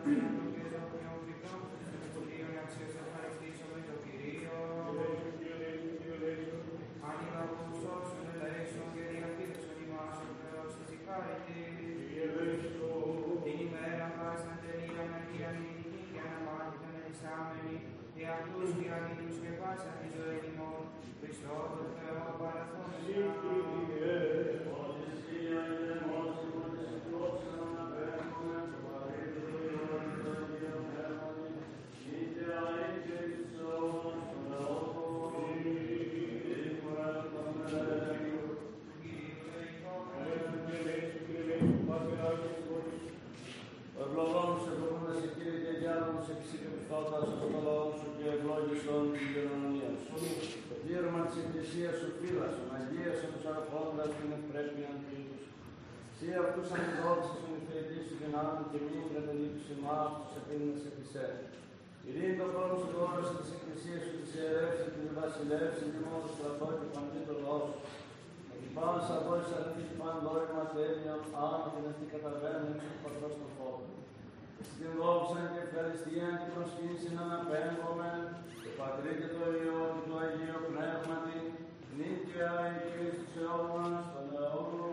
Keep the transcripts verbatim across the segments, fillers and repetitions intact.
Ειρήνη το χρόνο σου δώρωσε της Εκκλησίας σου, της ιερεύσης, της βασιλεύσης, την μόνο στρατό και παντή το λαό σου. Με την πάνω σαν δόση αρνητή και πάνω δόρημα τέλειων, άνω την αυτή καταβαίνουν έξω του πατρός των φόβων. Εσύ την δόξαν και ευχαριστία και προσκύνηση να αναπέμπουμε, το Πατρί και το Υιό και το Αγίο Πνεύματι, νίκαια και στους αιώνας των αιώνων.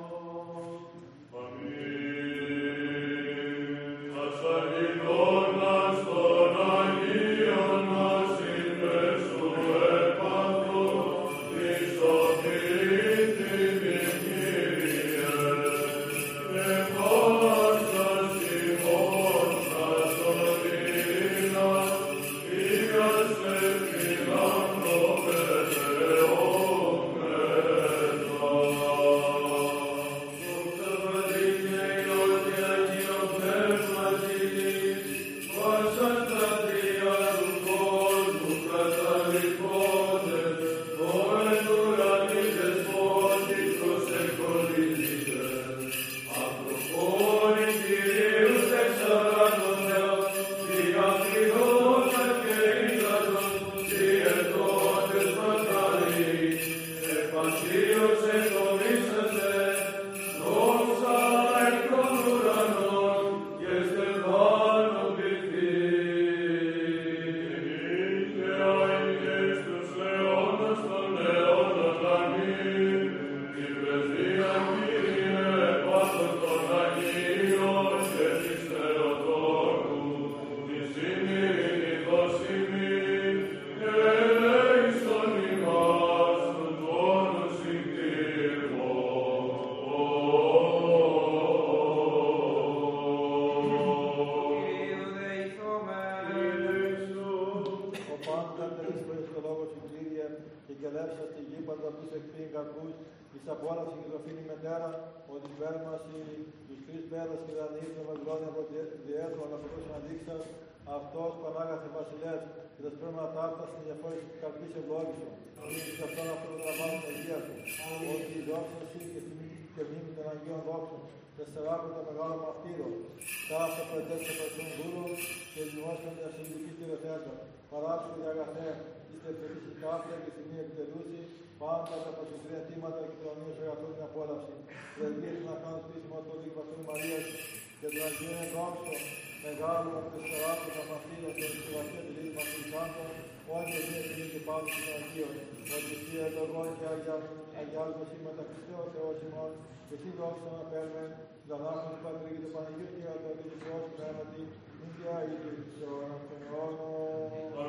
Αυτός Πανάγαθε Βασιλεύς και τα σπέρματά τα στην διαφόρηση της καρδής ευλόγησον. Αμήν και αυτόν αυτόν τον λαμβάνουν τα Αγία του. Ότι η δόξα σου και μνήμη των Αγίων δόξων και στεράκοντα μεγάλο μαρτύρο. Τάσα προετέξα των δούλων και δημόσιοντα συλλογική τηλεθέντων. Παράξου για αγαθέ, είστε ευθερής η κάποια και στιγμή επιτελούση, πάντα τα προσυντρία αιτήματα και των Αγίων αγαθών την απόλαυση. Πρεδίες να κάνουν στήσιμο το δίκο Βασίλου Μαρίας και των Αγίων δόξων. Μεγάλο τεσσεράτο τα μαθήρα και εξεβασία τη λύση μαθησάντων, όλοι οι δύο και πάλι στην Αγίων, ότι εσύ εδωγόν και αγιάζουμε σήμερα Χριστός Θεός ημών, και εσύ δόξα να παίρνουμε, την ανάγκη του Πατρί και του Παναγίου και του Αγίου Θεός Πνεύματι, μην και άγιοι τους αιώνας των αιώνων.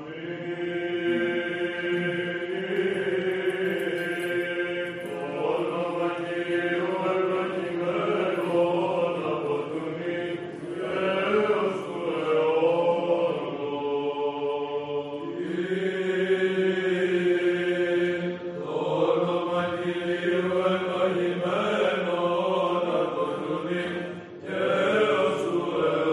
Αμήν. Amen.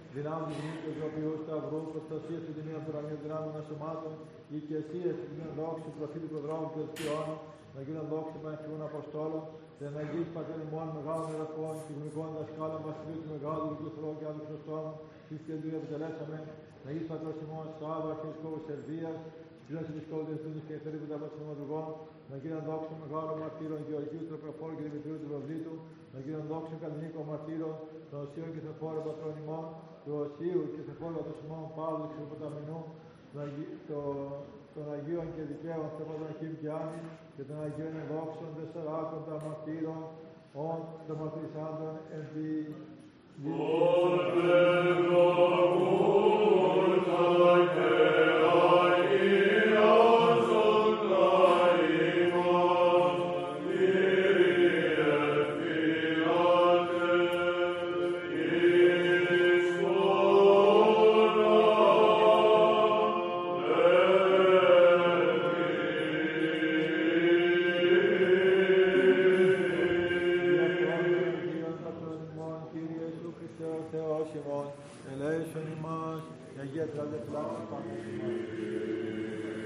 δυνάμει του Δημήτρου του οποίου σταυρού, προστασία του τιμίων των αμείων δυνάμεων των σωμάτων, η οικεσία του τιμίων δόξου, προφήτου του δρόμου και ελπιών, να γίνουν δόξου με αρχηγούν Αποστόλων, δεν αγγείς πατέρων ημών μεγάλων εραχών, συγκλικών δασκάλων βασιλείου του μεγάλου του Θεού και άλλου Χριστών, Χριστιαντού επιτελέσαμε, να γης πατρός ημών Σάββα, αρχισκόπου Σερβίας, πλήρως επισκόπου Διευθύντους και εθερίου που τα βάσουν δημοτουργών, να γίνουν δόξου μεγάλων μαρτύρων Γεωργίου, Τροπεφόρου και Δημητρίου του Βαβλήτου, να γίνουν δόξου κανονίκων μαρτύρων, των Οσίων και Θεφόρων πατρών ημών, του Οσίου και Θεφόρου πατρών ημών Παύλου και του Ποταμινού, των Αγίων και Δικαίων Θεών Χίμ και Άννη, και των Αγίων Δόξων, τεσσαράκων τα μαρτύρων, όν των μαρτυρισσάντων εν τη ελέησον ημάς, η Αγία Τράπεζα Φυλάξης πάντα ημάς.